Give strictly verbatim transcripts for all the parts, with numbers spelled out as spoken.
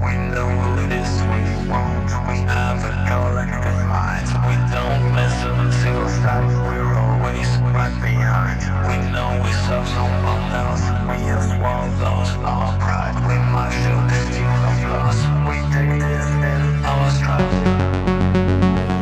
We know who it is, we won't. We have a collective mind. We don't miss a single step. We're always right behind. We know we serve someone else. We have swallowed our pride. We might feel the feel of loss. We take this in our stride.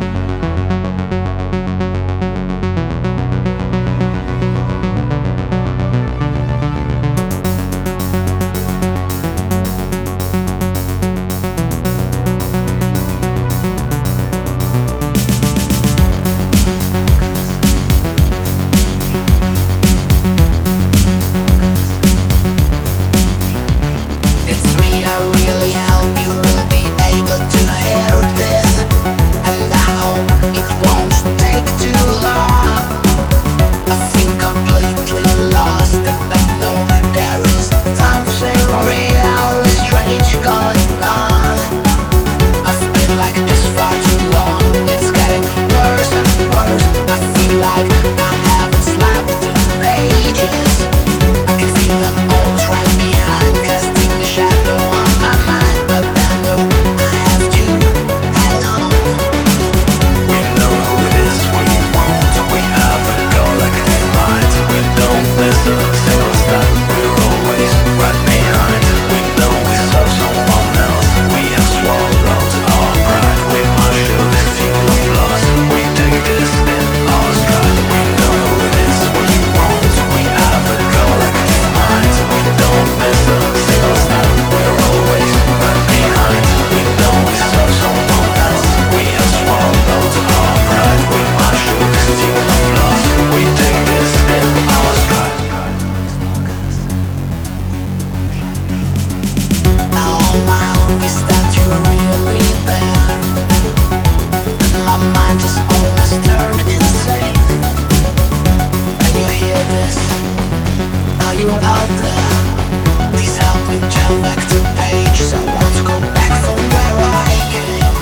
You out there, please help me turn back the page. So I want to go back from where I came.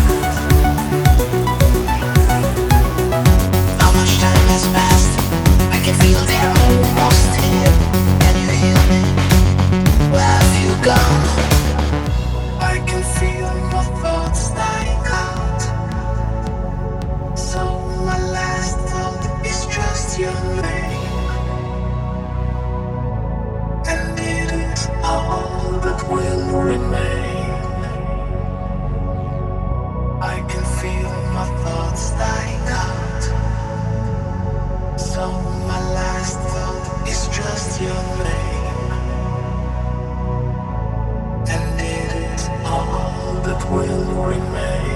How much time has passed? I can feel they're almost here. Can you hear me? Where have you gone? I can feel my thoughts dying out. So my last thought is just your name. All that will remain. I can feel my thoughts dying out. So my last thought is just your name. And it is all that will remain.